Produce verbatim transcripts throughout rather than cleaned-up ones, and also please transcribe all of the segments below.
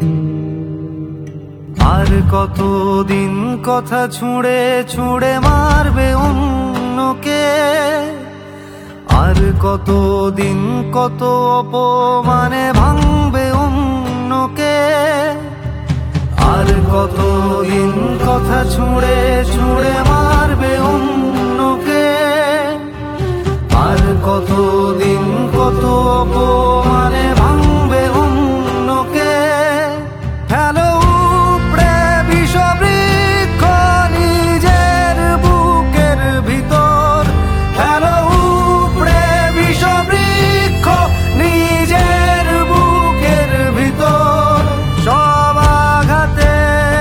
আর কতদিন কথা ছুঁড়ে ছুঁড়ে মারবে অন্যকে, আর কতদিন কত অপমানে ভাঙবে অন্যকে, আর কতদিন কথা ছুঁড়ে ছুঁড়ে মারবে অন্যকে, আর কতদিন কত অপমানে ভাঙবে অন্যকে। হ্যালো উপড়ে বিষবৃক্ষ নিজের বুকের ভিতর, হ্যালো উপড়ে বিষবৃক্ষ নিজের বুকের ভিতর। সব আঘাতে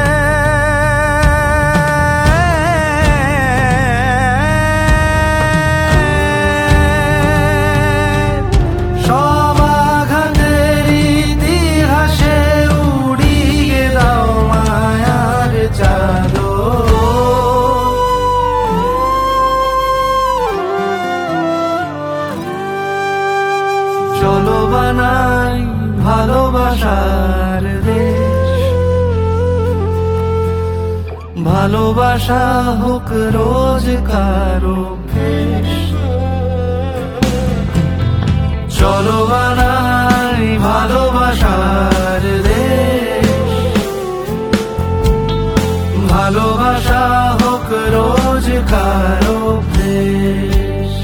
সব আঘাতের ইতিহাসে উড়িয়ে দাও মায়ার চাদর। চলো বানাই ভালোবাসার দেশ, ভালোবাসা হোক রোজকার অভ্যেস। চলো বানাই ভালোবাসার দেশ, ভালোবাসা হোক রোজকার অভ্যেস।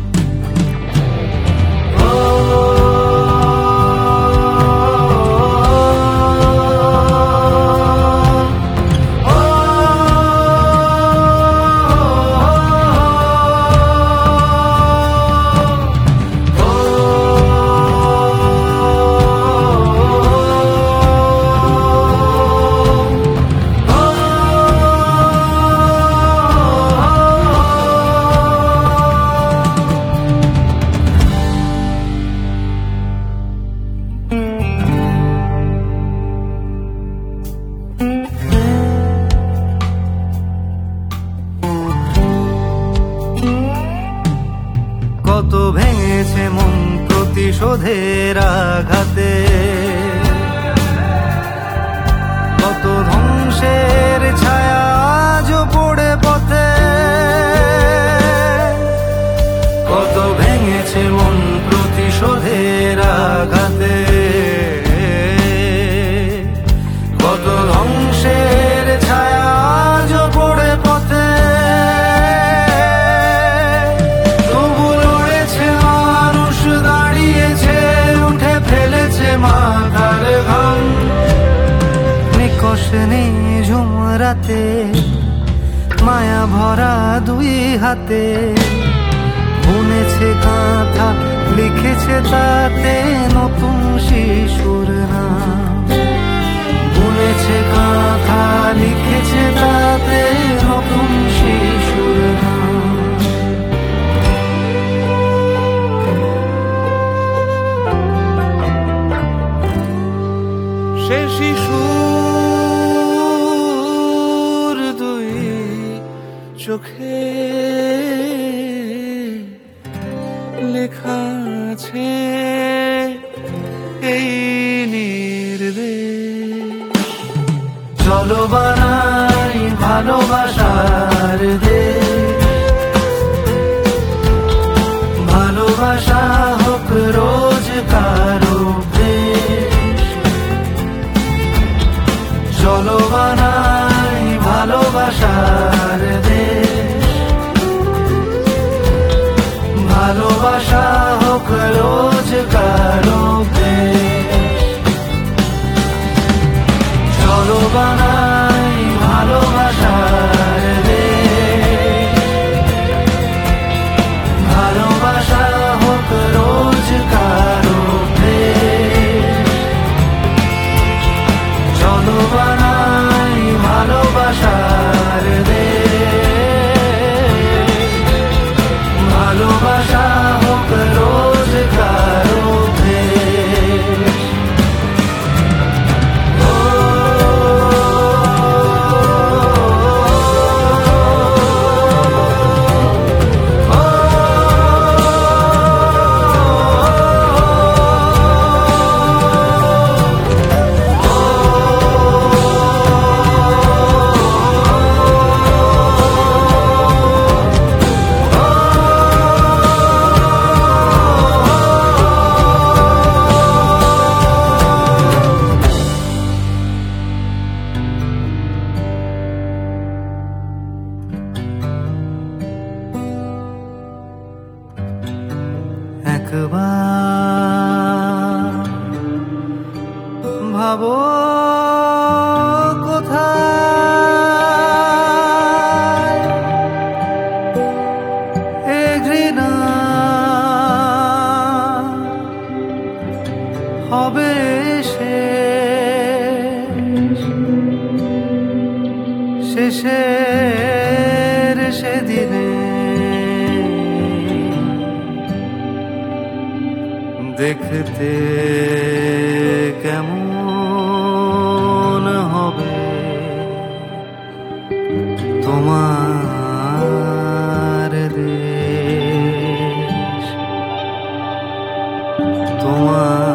কত ভেঙেছে মন প্রতিশোধের আঘাতে, কত ধ্বংসের ছায়া আজও পড়ে পথে, কত ভেঙেছে মন প্রতিশোধের আঘাতে, কত ধ্বংসের ছায়া আজও পড়ে পথে। মাথার ঘাম নিকশ নিঝুম রাতে, মায়া ভরা দুই হাতে, বুনেছে কাঁথা লিখেছে তাতে নতুন শিশুর নাম, বুনেছে কাঁথা লিখেছে তাতে নতুন শিশুর নাম। সে শিশুর দুই চোখে লেখা আছে এই নির্দেশ। চলো বানাই ভালোবাসার দেশ, ভালোবাসা হোক রোজকার অভ্যেস। চলো বানাই ভালোবাসার দেশ, ভালোবাসা হোক রোজকার অভ্যেস। চলো বানাই ভালোবাসার দেশ, ভালোবাসা হোক রোজকার অভ্যেস। চলো বানাই ভালোবাসার দেশ, ভালোবাসা হোক রোজকার অভ্যেস। ও পাবো কোথায় এ ঘৃণা হবে শেষ শেষের সেদিনে দেখতে কেমন হবে তোমার দেশ তোমার